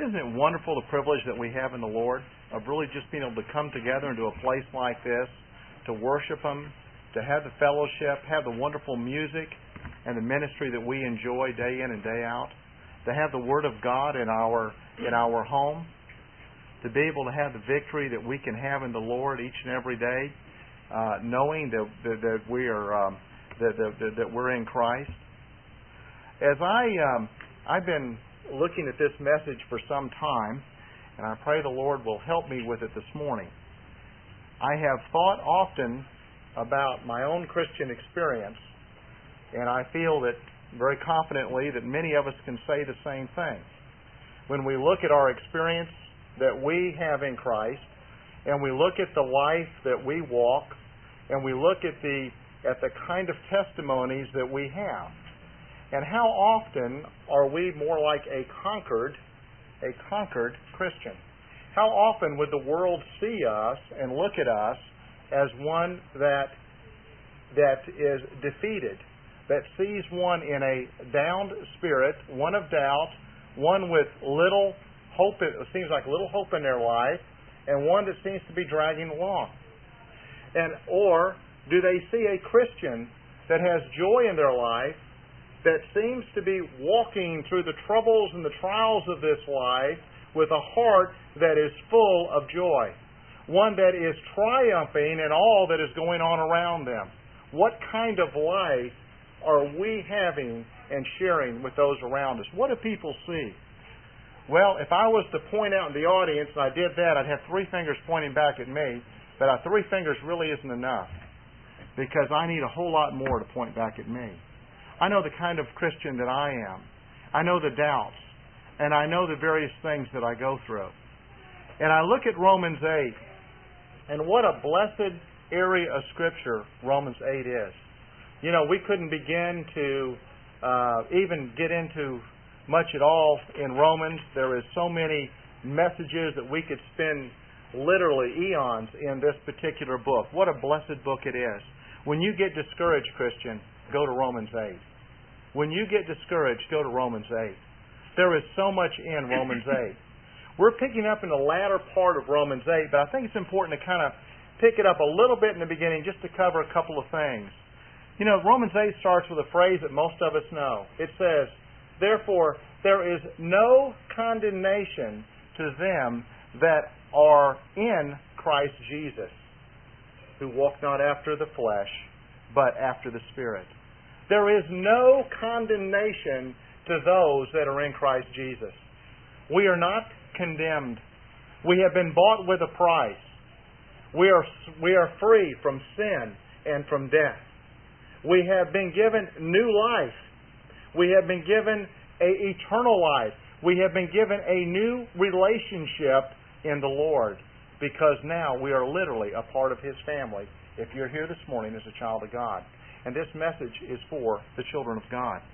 Isn't it wonderful the privilege that we have in the Lord of really just being able to come together into a place like this, to worship Him, to have the fellowship, have the wonderful music and the ministry that we enjoy day in and day out, to have the Word of God in our home, to be able to have the victory that we can have in the Lord each and every day, knowing that we are that we're in Christ. As I've been looking at this message for some time, and I pray the Lord will help me with it this morning. I have thought often about my own Christian experience, and I feel that very confidently that many of us can say the same thing. When we look at our experience that we have in Christ, and we look at the life that we walk, and we look at the kind of testimonies that we have, and how often are we more like a conquered Christian? How often would the world see us and look at us as one that is defeated, that sees one in a downed spirit, one of doubt, one with little hope, it seems like little hope in their life, and one that seems to be dragging along? Or do they see a Christian that has joy in their life, that seems to be walking through the troubles and the trials of this life with a heart that is full of joy, one that is triumphing in all that is going on around them? What kind of life are we having and sharing with those around us? What do people see? Well, if I was to point out in the audience, and I did that, I'd have three fingers pointing back at me, but three fingers really isn't enough, because I need a whole lot more to point back at me. I know the kind of Christian that I am. I know the doubts, and I know the various things that I go through. And I look at Romans 8, and what a blessed area of Scripture Romans 8 is. You know, we couldn't begin to even get into much at all in Romans. There is so many messages that we could spend literally eons in this particular book. What a blessed book it is. When you get discouraged, Christian, go to Romans 8. When you get discouraged, go to Romans 8. There is so much in Romans 8. We're picking up in the latter part of Romans 8, but I think it's important to kind of pick it up a little bit in the beginning just to cover a couple of things. You know, Romans 8 starts with a phrase that most of us know. It says, "Therefore, there is no condemnation to them that are in Christ Jesus, who walk not after the flesh, but after the Spirit." There is no condemnation to those that are in Christ Jesus. We are not condemned. We have been bought with a price. We are free from sin and from death. We have been given new life. We have been given an eternal life. We have been given a new relationship in the Lord, because now we are literally a part of His family if you're here this morning as a child of God. And this message is for the children of God.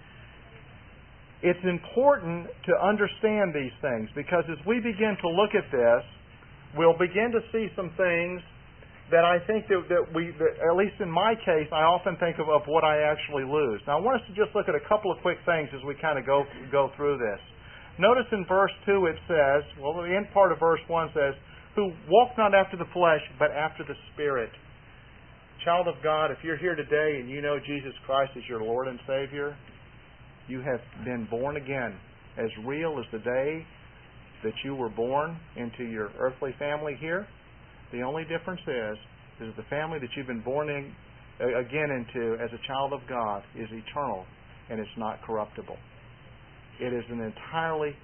It's important to understand these things, because as we begin to look at this, we'll begin to see some things that I think that at least in my case, I often think of what I actually lose. Now I want us to just look at a couple of quick things as we kind of go through this. Notice in verse 2 it says, well, the end part of verse 1 says, "Who walk not after the flesh, but after the Spirit." Child of God, if you're here today and you know Jesus Christ as your Lord and Savior, you have been born again, as real as the day that you were born into your earthly family here. The only difference is the family that you've been born in again into as a child of God is eternal, and it's not corruptible. It is an entirely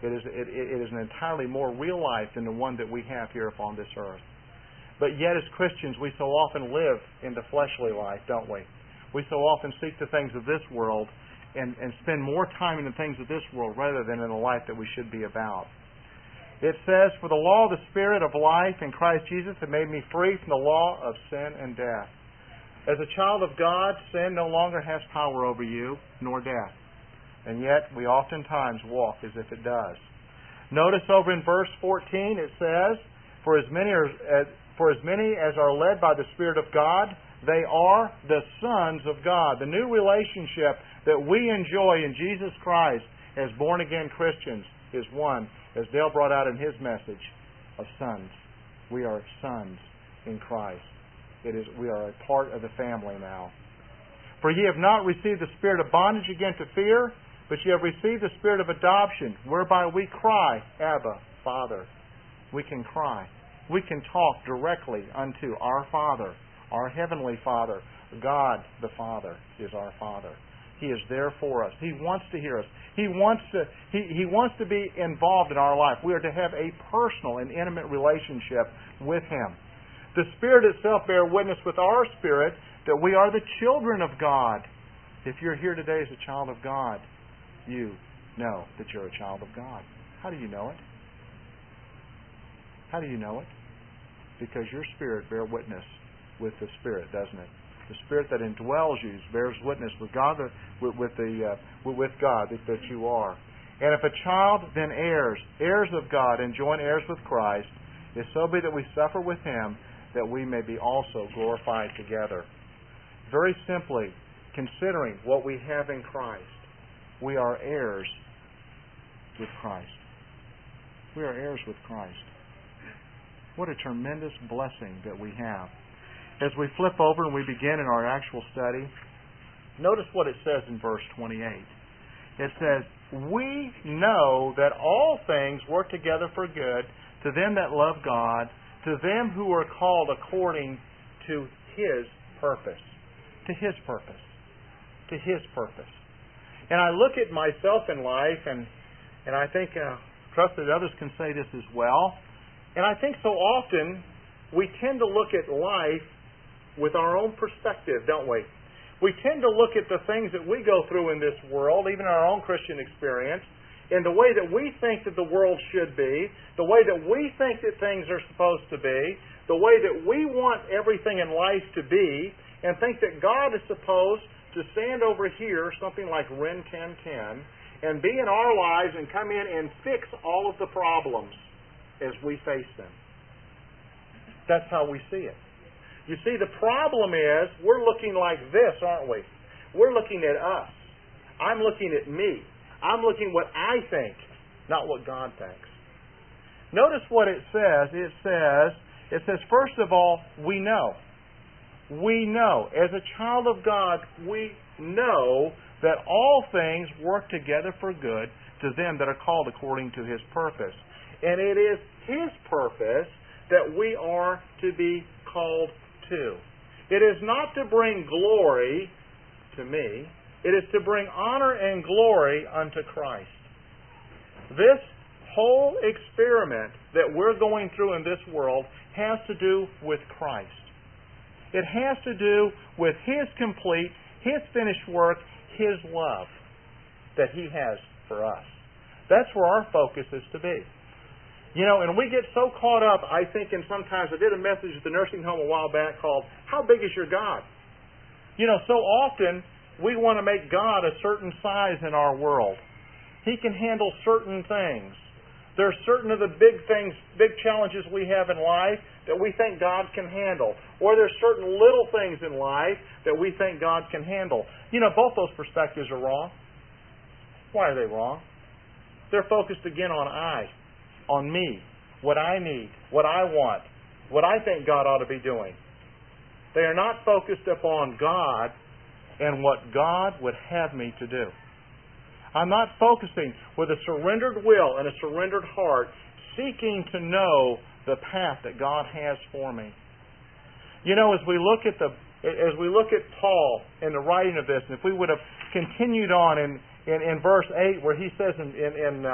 more real life than the one that we have here upon this earth. But yet as Christians, we so often live in the fleshly life, don't we? We so often seek the things of this world and spend more time in the things of this world rather than in the life that we should be about. It says, "For the law of the Spirit of life in Christ Jesus has made me free from the law of sin and death." As a child of God, sin no longer has power over you, nor death. And yet we oftentimes walk as if it does. Notice over in verse 14 it says, For as many as are led by the Spirit of God, they are the sons of God." The new relationship that we enjoy in Jesus Christ as born-again Christians is one, as Dale brought out in his message, of sons. We are sons in Christ. We are a part of the family now. For ye have not received the spirit of bondage again to fear, but ye have received the spirit of adoption, whereby we cry, Abba, Father. We can cry. We can talk directly unto our Father, our Heavenly Father. God the Father is our Father. He is there for us. He wants to hear us. He wants to be involved in our life. We are to have a personal and intimate relationship with Him. The Spirit itself bear witness with our spirit that we are the children of God. If you're here today as a child of God, you know that you're a child of God. How do you know it? How do you know it? Because your spirit bears witness with the Spirit, doesn't it? The Spirit that indwells you bears witness with God, with God that you are. And if a child, then heirs, heirs of God, and joint heirs with Christ, if so be that we suffer with Him, that we may be also glorified together. Very simply, considering what we have in Christ, we are heirs with Christ. We are heirs with Christ. What a tremendous blessing that we have. As we flip over and we begin in our actual study, notice what it says in verse 28. It says, we know that all things work together for good to them that love God, to them who are called according to His purpose. To His purpose. To His purpose. And I look at myself in life, and I think, trust that others can say this as well, and I think so often we tend to look at life with our own perspective, don't we? We tend to look at the things that we go through in this world, even our own Christian experience, in the way that we think that the world should be, the way that we think that things are supposed to be, the way that we want everything in life to be, and think that God is supposed to stand over here, something like Ren 10:10, and be in our lives and come in and fix all of the problems as we face them. That's how we see it. You see, the problem is we're looking like this, aren't we? We're looking at us. I'm looking at me. I'm looking what I think, not what God thinks. Notice what it says. It says, first of all, we know. We know. As a child of God, we know that all things work together for good to them that are called according to His purpose. And it is His purpose that we are to be called to. It is not to bring glory to me. It is to bring honor and glory unto Christ. This whole experiment that we're going through in this world has to do with Christ. It has to do with His complete, His finished work, His love that He has for us. That's where our focus is to be. You know, and we get so caught up, I think, and sometimes I did a message at the nursing home a while back called, How Big is Your God? You know, so often we want to make God a certain size in our world. He can handle certain things. There are certain of the big things, big challenges we have in life that we think God can handle. Or there's certain little things in life that we think God can handle. You know, both those perspectives are wrong. Why are they wrong? They're focused again on I. On me, what I need, what I want, what I think God ought to be doing. They are not focused upon God and what God would have me to do. I'm not focusing with a surrendered will and a surrendered heart, seeking to know the path that God has for me. You know, as we look at Paul in the writing of this, and if we would have continued on in verse 8, where he says in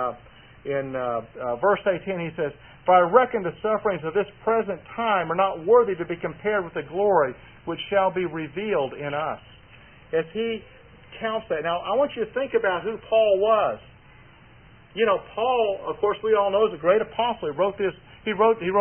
verse 18, he says, For I reckon the sufferings of this present time are not worthy to be compared with the glory which shall be revealed in us. As he counts that. Now, I want you to think about who Paul was. You know, Paul, of course, we all know, is a great apostle. He wrote 13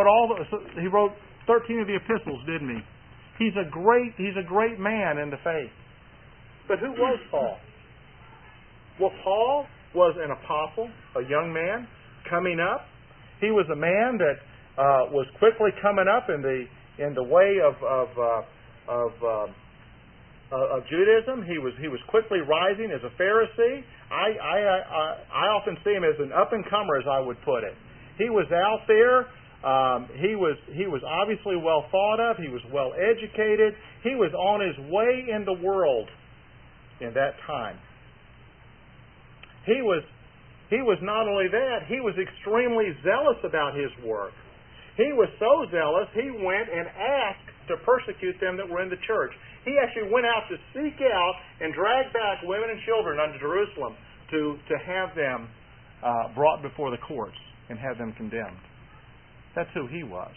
of the epistles, didn't he? He's a great man in the faith. But who was Paul? Well, Paul was an apostle, a young man coming up. He was a man that was quickly coming up in the way of of Judaism. He was quickly rising as a Pharisee. I often see him as an up-and-comer, as I would put it. He was out there. He was obviously well thought of. He was well educated. He was on his way in the world in that time. He was not only that, he was extremely zealous about his work. He was so zealous, he went and asked to persecute them that were in the church. He actually went out to seek out and drag back women and children unto Jerusalem to have them brought before the courts and have them condemned. That's who he was.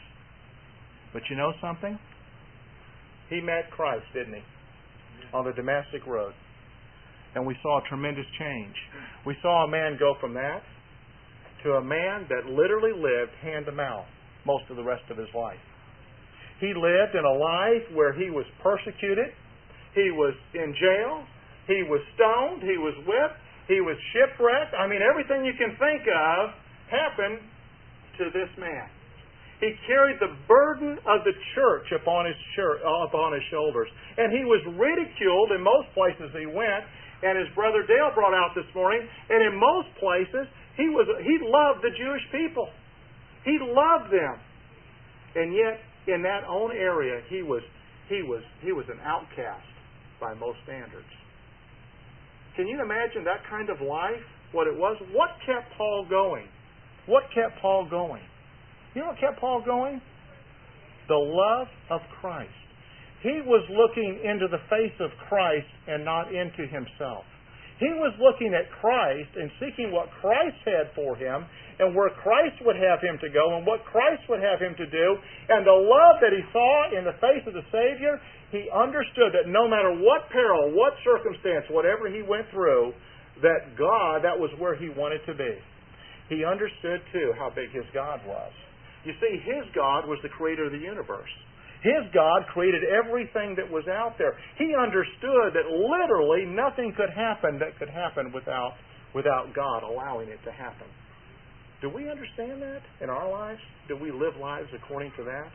But you know something? He met Christ, didn't he? On the Damascus Road. And we saw a tremendous change. We saw a man go from that to a man that literally lived hand to mouth most of the rest of his life. He lived in a life where he was persecuted, he was in jail, he was stoned, he was whipped, he was shipwrecked. I mean, everything you can think of happened to this man. He carried the burden of the church upon his shoulders. And he was ridiculed in most places he went. And as Brother Dale brought out this morning, and in most places, he loved the Jewish people. He loved them. And yet, in that own area, he was an outcast by most standards. Can you imagine that kind of life? What it was? What kept Paul going? What kept Paul going? You know what kept Paul going? The love of Christ. He was looking into the face of Christ and not into himself. He was looking at Christ and seeking what Christ had for him and where Christ would have him to go and what Christ would have him to do. And the love that he saw in the face of the Savior, he understood that no matter what peril, what circumstance, whatever he went through, that God, that was where he wanted to be. He understood, too, how big his God was. You see, his God was the creator of the universe. His God created everything that was out there. He understood that literally nothing could happen that could happen without God allowing it to happen. Do we understand that in our lives? Do we live lives according to that?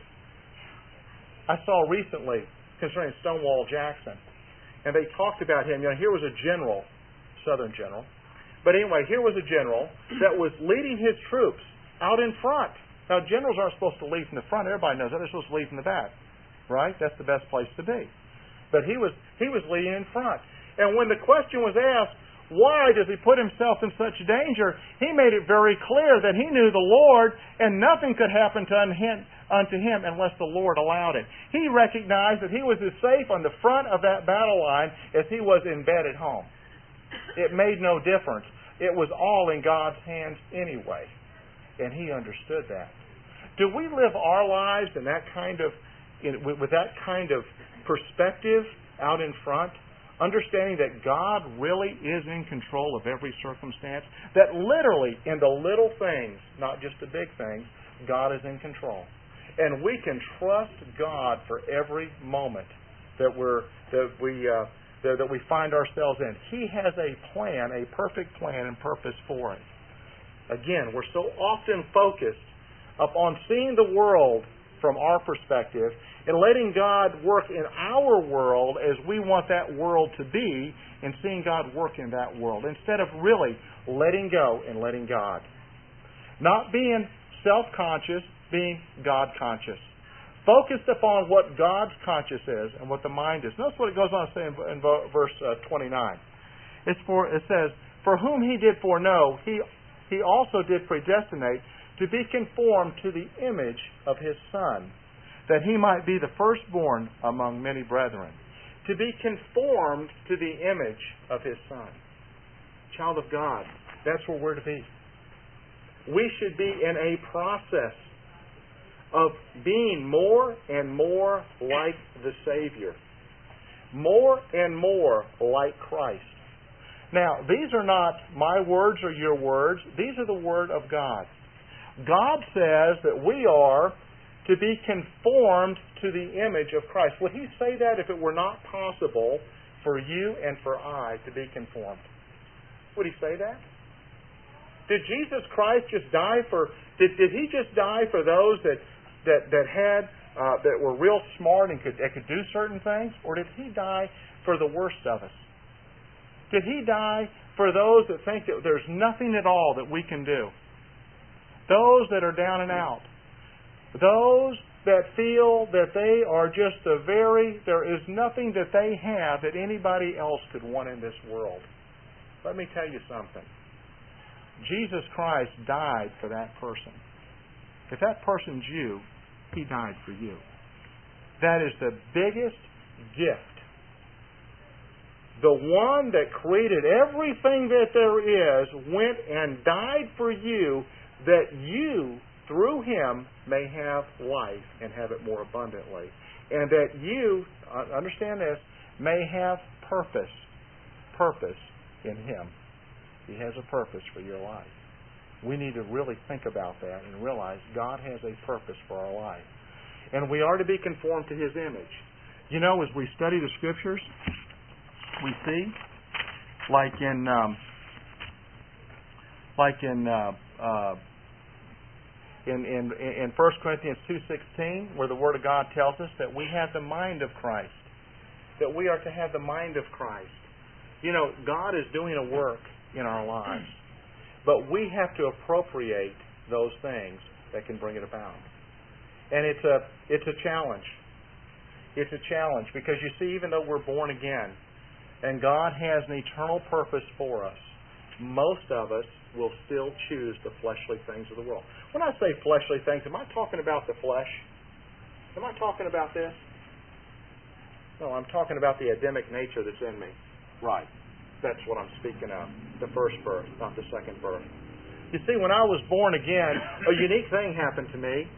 I saw recently concerning Stonewall Jackson, and they talked about him. You know, here was a general, Southern general. But anyway, here was a general that was leading his troops out in front. Now, generals aren't supposed to lead from the front. Everybody knows that. They're supposed to lead from the back. Right? That's the best place to be. But he was leading in front. And when the question was asked, why does he put himself in such danger? He made it very clear that he knew the Lord and nothing could happen unto him unless the Lord allowed it. He recognized that he was as safe on the front of that battle line as he was in bed at home. It made no difference. It was all in God's hands anyway. And he understood that. Do we live our lives in that kind of, with that kind of perspective out in front? Understanding that God really is in control of every circumstance. That literally, in the little things, not just the big things, God is in control. And we can trust God for every moment that we find ourselves in. He has a plan, a perfect plan and purpose for it. Again, we're so often focused upon seeing the world from our perspective and letting God work in our world as we want that world to be and seeing God work in that world instead of really letting go and letting God. Not being self-conscious, being God-conscious. Focused upon what God's conscious is and what the mind is. Notice what it goes on to say in verse 29. It says, for whom he did foreknow, he also did predestinate to be conformed to the image of his Son, that he might be the firstborn among many brethren. To be conformed to the image of his Son. Child of God, that's where we're to be. We should be in a process of being more and more like the Savior. More and more like Christ. Now, these are not my words or your words. These are the Word of God. God says that we are to be conformed to the image of Christ. Would He say that if it were not possible for you and for I to be conformed? Would He say that? Did Jesus Christ just die for... Did He just die for those that had that were real smart and could do certain things? Or did He die for the worst of us? Did He die for those that think that there's nothing at all that we can do? Those that are down and out. Those that feel that they are just there is nothing that they have that anybody else could want in this world. Let me tell you something. Jesus Christ died for that person. If that person's you, He died for you. That is the biggest gift. The one that created everything that there is went and died for you, that you, through Him, may have life and have it more abundantly. And that you, understand this, may have purpose in Him. He has a purpose for your life. We need to really think about that and realize God has a purpose for our life. And we are to be conformed to His image. You know, as we study the Scriptures, we see, like in 1 Corinthians 2:16, where the Word of God tells us that we have the mind of Christ. That we are to have the mind of Christ. You know, God is doing a work in our lives. But we have to appropriate those things that can bring it about. And it's a challenge. It's a challenge because you see, even though we're born again and God has an eternal purpose for us, most of us will still choose the fleshly things of the world. When I say fleshly things, am I talking about the flesh? Am I talking about this? No, I'm talking about the Adamic nature that's in me. Right. That's what I'm speaking of. The first birth, not the second birth. You see, when I was born again, a unique thing happened to me.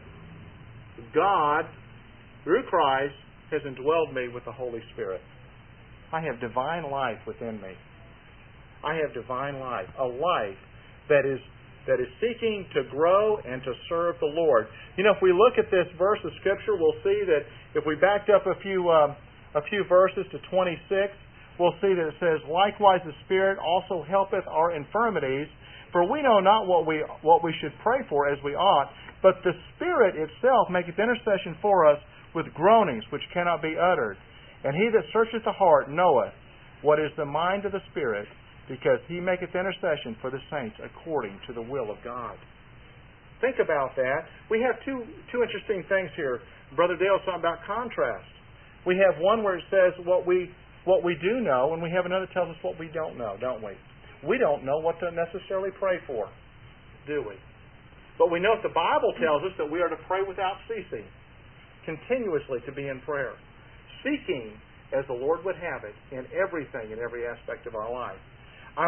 God, through Christ, has indwelled me with the Holy Spirit. I have divine life within me. I have divine life. A life that is seeking to grow and to serve the Lord. You know, if we look at this verse of Scripture, we'll see that if we backed up a few verses to 26, we'll see that it says, "Likewise the Spirit also helpeth our infirmities, for we know not what we should pray for as we ought, but the Spirit itself maketh intercession for us with groanings which cannot be uttered. And He that searcheth the heart knoweth what is the mind of the Spirit, because He maketh intercession for the saints according to the will of God." Think about that. We have two interesting things here. Brother Dale's talking about contrast. We have one where it says what we do know, and we have another that tells us what we don't know, don't we? We don't know what to necessarily pray for, do we? But we know that the Bible tells us that we are to pray without ceasing, continuously to be in prayer, seeking as the Lord would have it in everything, in every aspect of our life. I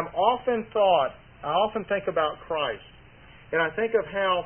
often think about Christ, and I think of how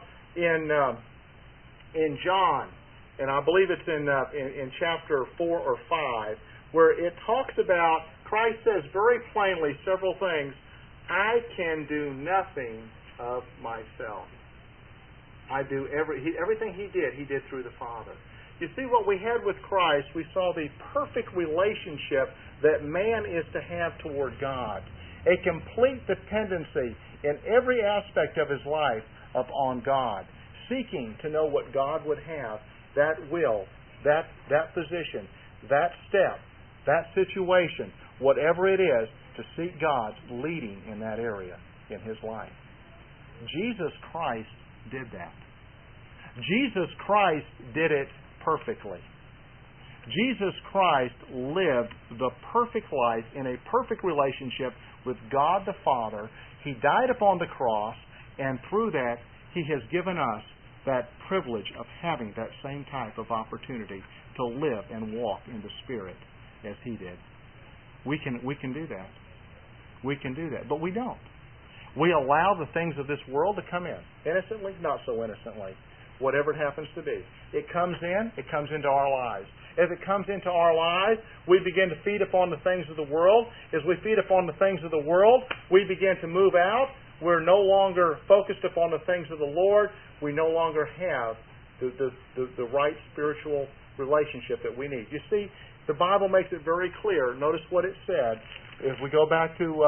in John, and I believe it's in chapter 4 or 5, where it talks about, Christ says very plainly several things. I can do nothing of myself. I do everything He did through the Father. You see, what we had with Christ, we saw the perfect relationship that man is to have toward God. A complete dependency in every aspect of his life upon God, seeking to know what God would have, that will, that position, that step, that situation, whatever it is, to seek God's leading in that area in his life. Jesus Christ did that. Jesus Christ did it perfectly. Jesus Christ lived the perfect life in a perfect relationship with God the Father. He died upon the cross, and through that, He has given us that privilege of having that same type of opportunity to live and walk in the Spirit as He did. We can do that. We can do that, but we don't. We allow the things of this world to come in, innocently, not so innocently, whatever it happens to be. It comes into our lives. As it comes into our lives, we begin to feed upon the things of the world. As we feed upon the things of the world, we begin to move out. We're no longer focused upon the things of the Lord. We no longer have the right spiritual relationship that we need. You see, the Bible makes it very clear. Notice what it said. If we go back to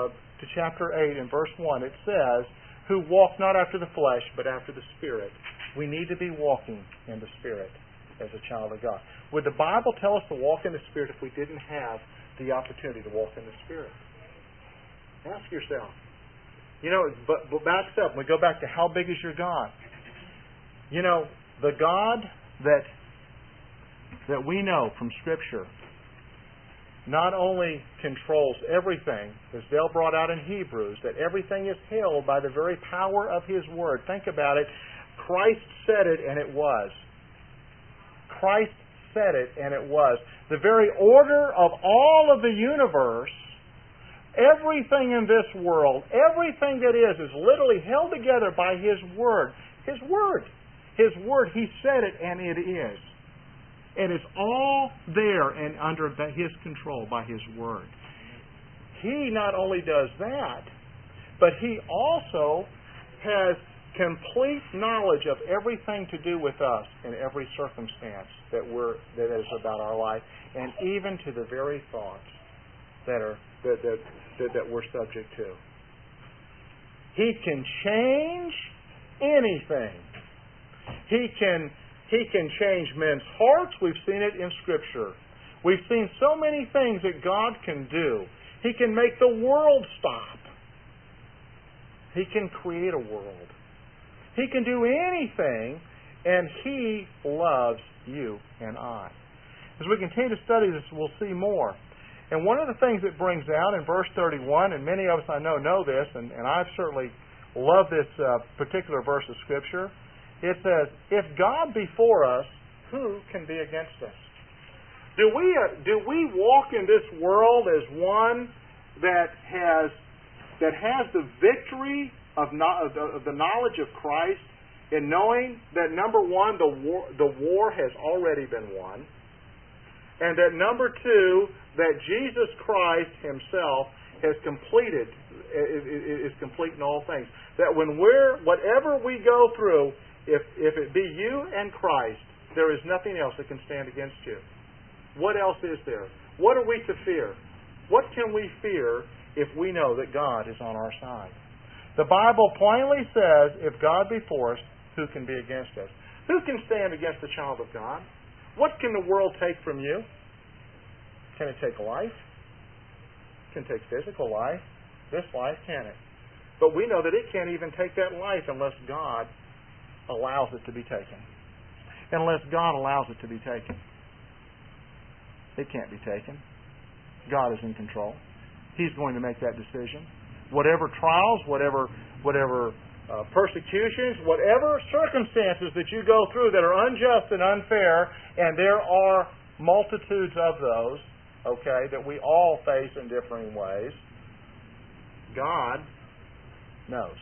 chapter 8 and verse 1, it says, "Who walk not after the flesh, but after the Spirit. We need to be walking in the Spirit as a child of God. Would the Bible tell us to walk in the Spirit if we didn't have the opportunity to walk in the Spirit? Ask yourself. But backs up. We go back to how big is your God? The God that we know from Scripture not only controls everything, as Dale brought out in Hebrews, that everything is held by the very power of His Word. Think about it. Christ said it, and it was. Christ said it, and it was. The very order of all of the universe, everything in this world, everything that is literally held together by His Word. His Word. His Word. He said it, and it is. It is all there and under His control by His Word. He not only does that, but He also has complete knowledge of everything to do with us in every circumstance that is about our life, and even to the very thoughts that we're subject to. He can change anything. He can change men's hearts. We've seen it in Scripture. We've seen so many things that God can do. He can make the world stop. He can create a world. He can do anything, and He loves you and I. As we continue to study this, we'll see more. And one of the things it brings out in verse 31, and many of us I know this, and I've certainly loved this particular verse of Scripture, it says, if God be for us, who can be against us? Do we walk in this world as one that has the victory of the knowledge of Christ, in knowing that, number one, the war has already been won, and that, number two, that Jesus Christ Himself has completed, is complete in all things. That whatever we go through, if it be you and Christ, there is nothing else that can stand against you. What else is there? What are we to fear? What can we fear if we know that God is on our side? The Bible plainly says, if God be for us, who can be against us? Who can stand against the child of God? What can the world take from you? Can it take life? It can take physical life. This life, can it? But we know that it can't even take that life unless God allows it to be taken. Unless God allows it to be taken. It can't be taken. God is in control. He's going to make that decision. Whatever trials, whatever persecutions, whatever circumstances that you go through that are unjust and unfair, and there are multitudes of those, that we all face in differing ways, God knows.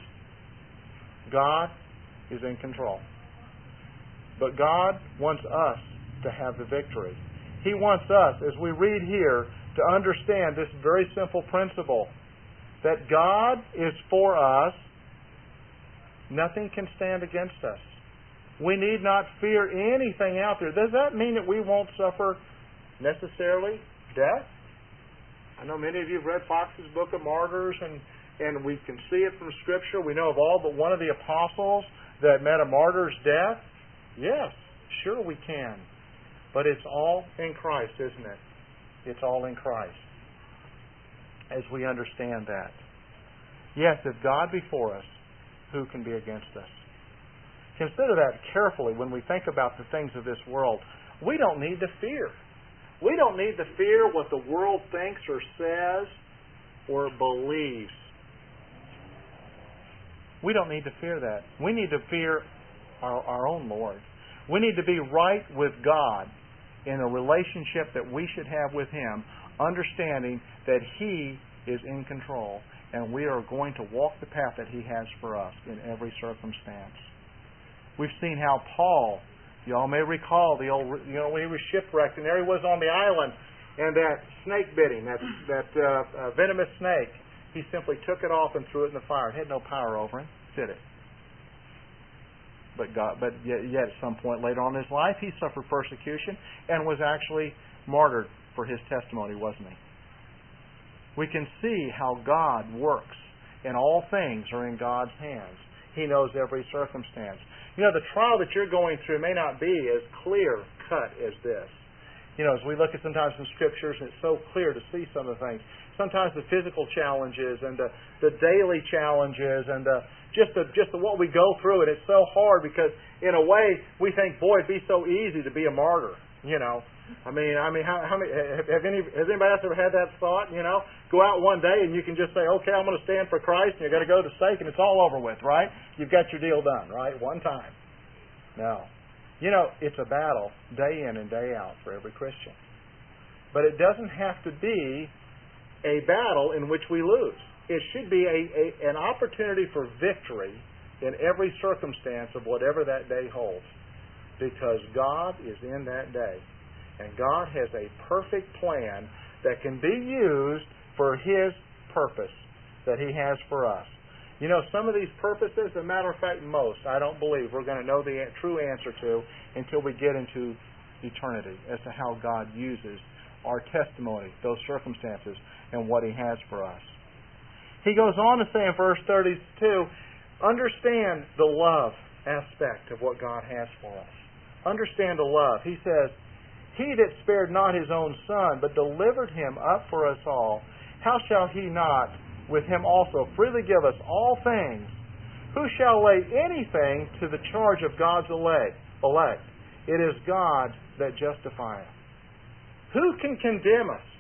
God is in control. But God wants us to have the victory. He wants us, as we read here, to understand this very simple principle, that God is for us, nothing can stand against us. We need not fear anything out there. Does that mean that we won't suffer necessarily death? I know many of you have read Fox's Book of Martyrs, and we can see it from Scripture. We know of all but one of the apostles that met a martyr's death. Yes, sure we can. But it's all in Christ, isn't it? It's all in Christ. As we understand that. Yes, if God be for us, who can be against us? Consider that carefully when we think about the things of this world. We don't need to fear. We don't need to fear what the world thinks or says or believes. We don't need to fear that. We need to fear our own Lord. We need to be right with God in a relationship that we should have with Him, understanding that He is in control and we are going to walk the path that He has for us in every circumstance. We've seen how Paul, you all may recall, when he was shipwrecked and there he was on the island and that snake bit him, that venomous snake. He simply took it off and threw it in the fire. It had no power over him, did it? But yet at some point later on in his life, he suffered persecution and was actually martyred for his testimony, wasn't he? We can see how God works, and all things are in God's hands. He knows every circumstance. You know, the trial that you're going through may not be as clear-cut as this. You know, as we look at sometimes some Scriptures, and it's so clear to see some of the things. Sometimes the physical challenges and the daily challenges and just what we go through, and it's so hard because, in a way, we think, boy, it'd be so easy to be a martyr, you know. I mean, how many has anybody else ever had that thought? You know, go out one day and you can just say, okay, I'm going to stand for Christ, and you're going to go to the stake, and it's all over with, right? You've got your deal done, right? One time. No, you know, it's a battle day in and day out for every Christian, but it doesn't have to be a battle in which we lose. It should be an opportunity for victory in every circumstance of whatever that day holds, because God is in that day. And God has a perfect plan that can be used for His purpose that He has for us. You know, some of these purposes, as a matter of fact, most, I don't believe we're going to know the true answer to until we get into eternity as to how God uses our testimony, those circumstances, and what He has for us. He goes on to say in verse 32, understand the love aspect of what God has for us. Understand the love. He says, He that spared not His own Son, but delivered Him up for us all, how shall He not with Him also freely give us all things? Who shall lay anything to the charge of God's elect? It is God that justifieth. Who can condemn us?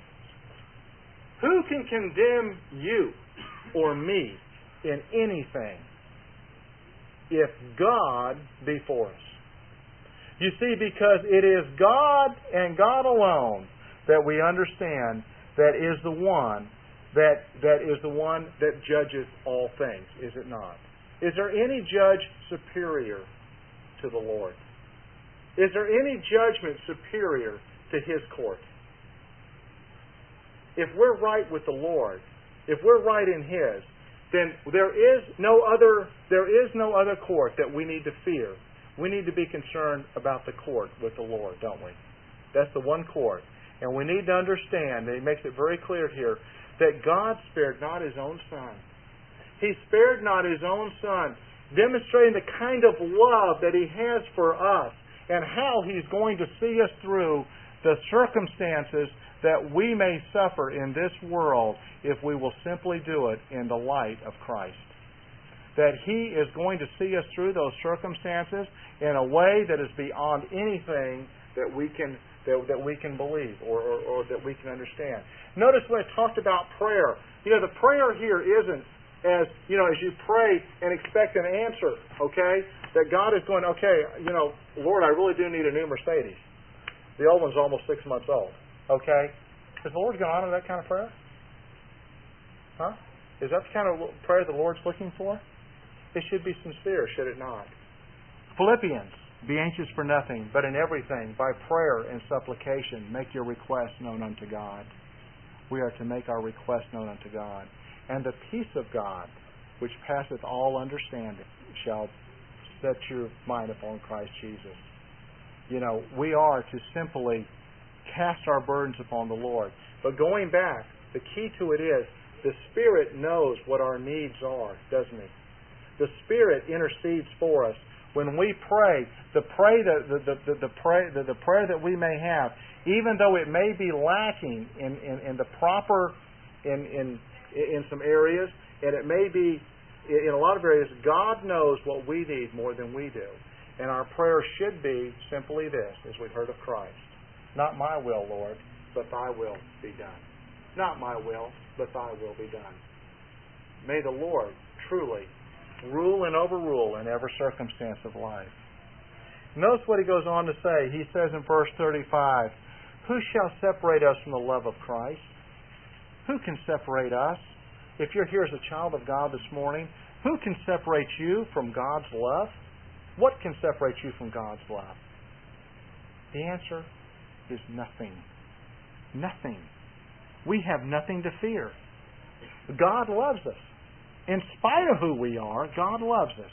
Who can condemn you or me in anything if God be for us? You see, because it is God and God alone that we understand that is the one that judges all things, is it not? Is there any judge superior to the Lord? Is there any judgment superior to His court? If we're right with the Lord, if we're right in His, then there is no other court that we need to fear. We need to be concerned about the court with the Lord, don't we? That's the one court. And we need to understand, and He makes it very clear here, that God spared not His own Son. He spared not His own Son, demonstrating the kind of love that He has for us and how He's going to see us through the circumstances that we may suffer in this world if we will simply do it in the light of Christ. That He is going to see us through those circumstances in a way that is beyond anything that we can believe or that we can understand. Notice when I talked about prayer. You know, the prayer here isn't as you pray and expect an answer, okay? That God is going, okay, Lord, I really do need a new Mercedes. The old one's almost 6 months old, okay? Is the Lord going to honor that kind of prayer? Huh? Is that the kind of prayer the Lord's looking for? It should be sincere, should it not? Philippians, be anxious for nothing, but in everything, by prayer and supplication, make your requests known unto God. We are to make our requests known unto God. And the peace of God, which passeth all understanding, shall set your mind upon Christ Jesus. We are to simply cast our burdens upon the Lord. But going back, the key to it is the Spirit knows what our needs are, doesn't He? The Spirit intercedes for us. When we pray, the prayer that we may have, even though it may be lacking in the proper in some areas, and it may be in a lot of areas, God knows what we need more than we do. And our prayer should be simply this, as we've heard of Christ. Not my will, Lord, but Thy will be done. Not my will, but Thy will be done. May the Lord truly rule and overrule in every circumstance of life. Notice what He goes on to say. He says in verse 35, who shall separate us from the love of Christ? Who can separate us? If you're here as a child of God this morning, who can separate you from God's love? What can separate you from God's love? The answer is nothing. Nothing. We have nothing to fear. God loves us. In spite of who we are, God loves us.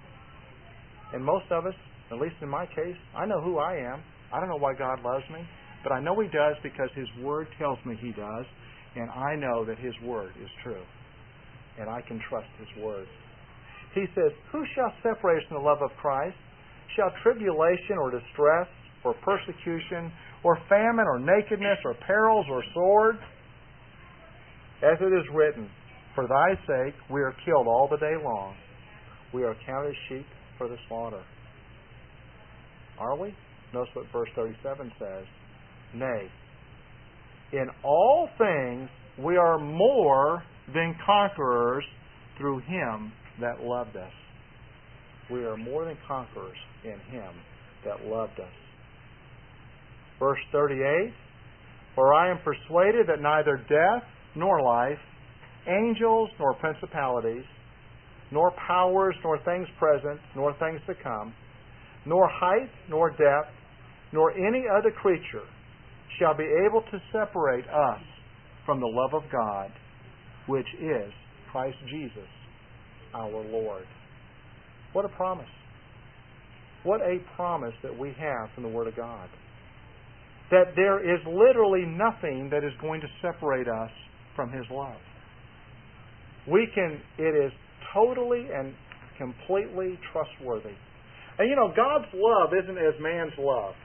And most of us, at least in my case, I know who I am. I don't know why God loves me, but I know He does because His Word tells me He does, and I know that His Word is true. And I can trust His Word. He says, "Who shall separate us from the love of Christ? Shall tribulation or distress or persecution or famine or nakedness or perils or sword? As it is written, for thy sake we are killed all the day long. We are counted as sheep for the slaughter." Are we? Notice what verse 37 says. "Nay, in all things we are more than conquerors through Him that loved us." We are more than conquerors in Him that loved us. Verse 38, "For I am persuaded that neither death nor life, angels nor principalities, nor powers, nor things present, nor things to come, nor height, nor depth, nor any other creature shall be able to separate us from the love of God, which is Christ Jesus, our Lord." What a promise. What a promise that we have from the Word of God. That there is literally nothing that is going to separate us from His love. It is totally and completely trustworthy. And you know, God's love isn't as man's love.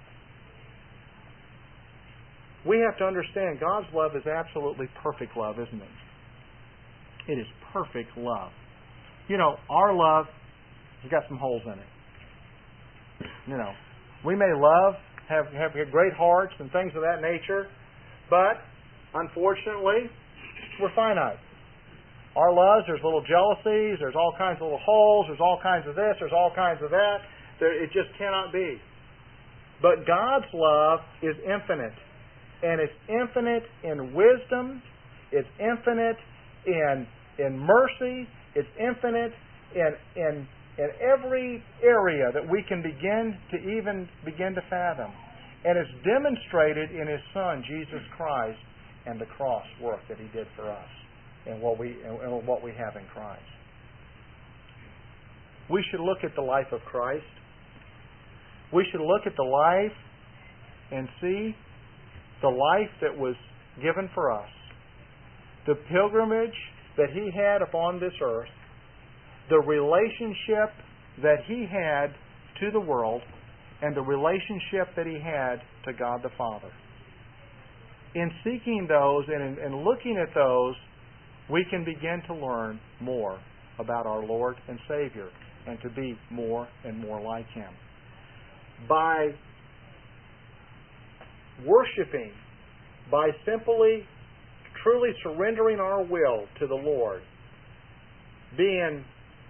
We have to understand God's love is absolutely perfect love, isn't it? It is perfect love. You know, our love has got some holes in it. You know, we may have great hearts and things of that nature, but unfortunately, we're finite. Our loves, there's little jealousies, there's all kinds of little holes, there's all kinds of this, there's all kinds of that. It just cannot be. But God's love is infinite. And it's infinite in wisdom, it's infinite in mercy, it's infinite in every area that we can begin to fathom. And it's demonstrated in His Son, Jesus Christ, and the cross work that He did for us and what we have in Christ. We should look at the life of Christ. We should look at the life and see the life that was given for us, the pilgrimage that He had upon this earth, the relationship that He had to the world, and the relationship that He had to God the Father. In seeking those and looking at those, we can begin to learn more about our Lord and Savior and to be more and more like Him. By worshiping, by simply, truly surrendering our will to the Lord, being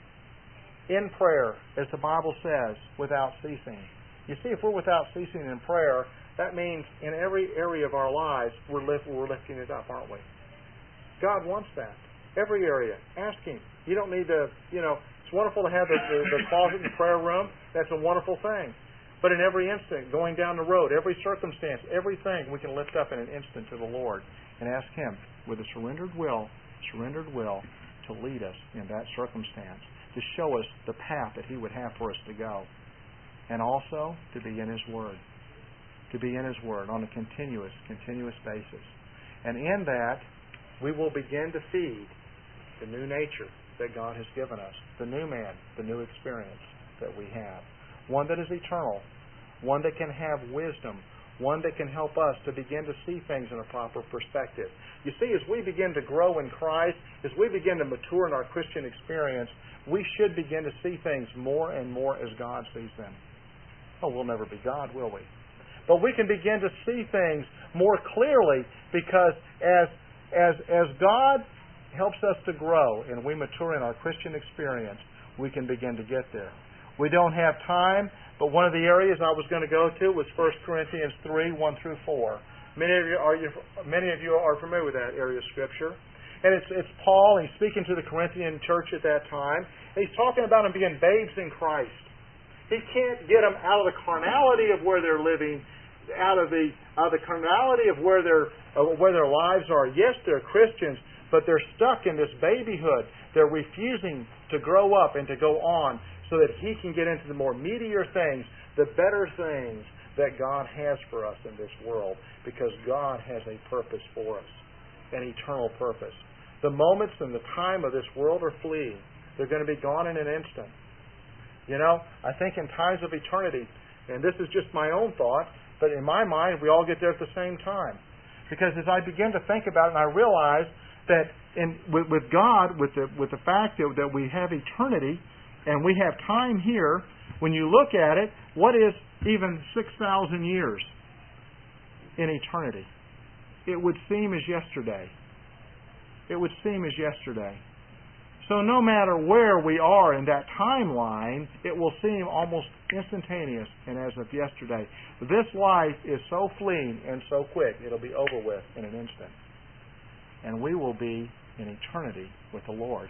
in prayer, as the Bible says, without ceasing. You see, if we're without ceasing in prayer, that means in every area of our lives, we're lifting it up, aren't we? God wants that. Every area. Ask Him. You don't need to, it's wonderful to have the closet and prayer room. That's a wonderful thing. But in every instant, going down the road, every circumstance, everything, we can lift up in an instant to the Lord and ask Him with a surrendered will to lead us in that circumstance, to show us the path that He would have for us to go. And also to be in His Word. To be in His Word on a continuous basis. And in that, we will begin to feed the new nature that God has given us, the new man, the new experience that we have. One that is eternal, one that can have wisdom, one that can help us to begin to see things in a proper perspective. You see, as we begin to grow in Christ, as we begin to mature in our Christian experience, we should begin to see things more and more as God sees them. Oh, we'll never be God, will we? But we can begin to see things more clearly because as God helps us to grow and we mature in our Christian experience, we can begin to get there. We don't have time, but one of the areas I was going to go to was 1 Corinthians 3, 1 through 4. Many of you are familiar with that area of Scripture. And it's Paul, and he's speaking to the Corinthian church at that time. And he's talking about them being babes in Christ. He can't get them out of the carnality of where they're living, out of the carnality of where their lives are. Yes, they're Christians, but they're stuck in this babyhood. They're refusing to grow up and to go on, so that He can get into the more meatier things, the better things that God has for us in this world, because God has a purpose for us, an eternal purpose. The moments and the time of this world are fleeting. They're going to be gone in an instant. You know, I think in times of eternity, and this is just my own thought, but in my mind, we all get there at the same time. Because as I begin to think about it, and I realize that with God, with the fact that we have eternity and we have time here, when you look at it, what is even 6,000 years in eternity? It would seem as yesterday. It would seem as yesterday. So no matter where we are in that timeline, it will seem almost instantaneous and as of yesterday. This life is so fleeting and so quick, it'll be over with in an instant. And we will be in eternity with the Lord.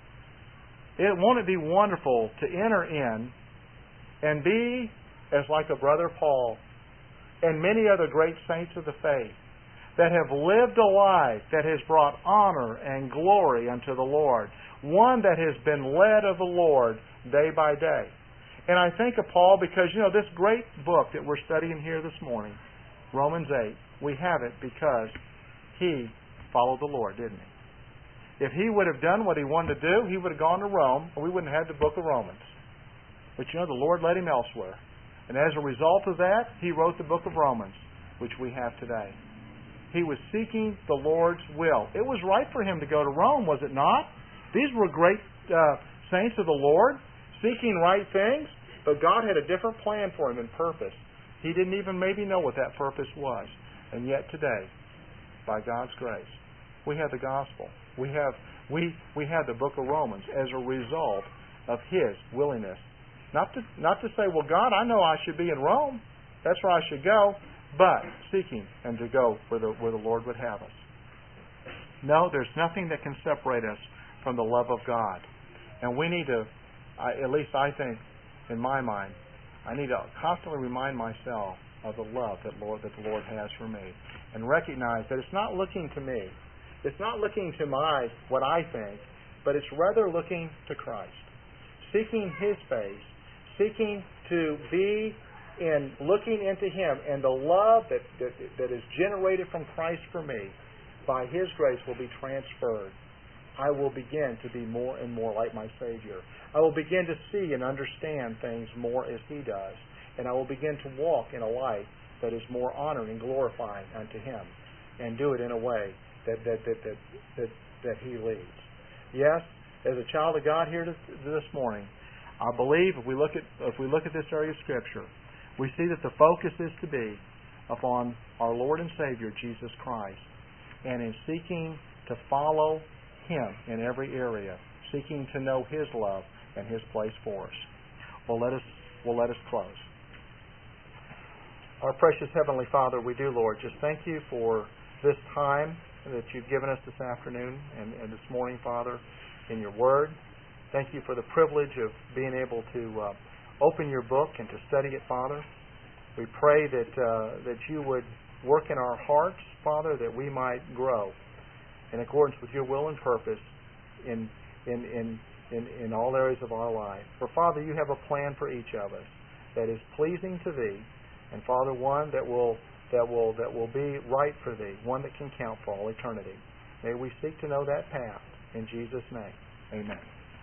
Won't it be wonderful to enter in and be as like a brother Paul and many other great saints of the faith that have lived a life that has brought honor and glory unto the Lord, one that has been led of the Lord day by day. And I think of Paul because, you know, this great book that we're studying here this morning, Romans 8, we have it because he followed the Lord, didn't he? If he would have done what he wanted to do, he would have gone to Rome, and we wouldn't have had the book of Romans. But, you know, the Lord led him elsewhere. And as a result of that, he wrote the book of Romans, which we have today. He was seeking the Lord's will. It was right for him to go to Rome, was it not? These were great saints of the Lord, seeking right things, but God had a different plan for him and purpose. He didn't even maybe know what that purpose was. And yet today, by God's grace, we have the gospel. We have the book of Romans as a result of his willingness. Not to say, well, God, I know I should be in Rome. That's where I should go. But seeking and to go where the Lord would have us. No, there's nothing that can separate us from the love of God. And we need to, at least I think, in my mind, I need to constantly remind myself of the love that the Lord has for me. And recognize that it's not looking to me. It's not looking to what I think, but it's rather looking to Christ. Seeking His face. Seeking to be in looking into Him, and the love that is generated from Christ for me, by His grace will be transferred. I will begin to be more and more like my Savior. I will begin to see and understand things more as He does. And I will begin to walk in a life that is more honoring and glorifying unto Him, and do it in a way that He leads. Yes, as a child of God here this morning, I believe if we look at this area of Scripture, we see that the focus is to be upon our Lord and Savior, Jesus Christ, and in seeking to follow Him in every area, seeking to know His love and His place for us. Well, let us close. Our precious Heavenly Father, we do, Lord, just thank You for this time that You've given us this afternoon and this morning, Father, in Your Word. Thank You for the privilege of being able to open Your book and to study it, Father. We pray that You would work in our hearts, Father, that we might grow in accordance with Your will and purpose in all areas of our life. For Father, You have a plan for each of us that is pleasing to Thee, and Father, one that will be right for Thee, one that can count for all eternity. May we seek to know that path in Jesus' name. Amen.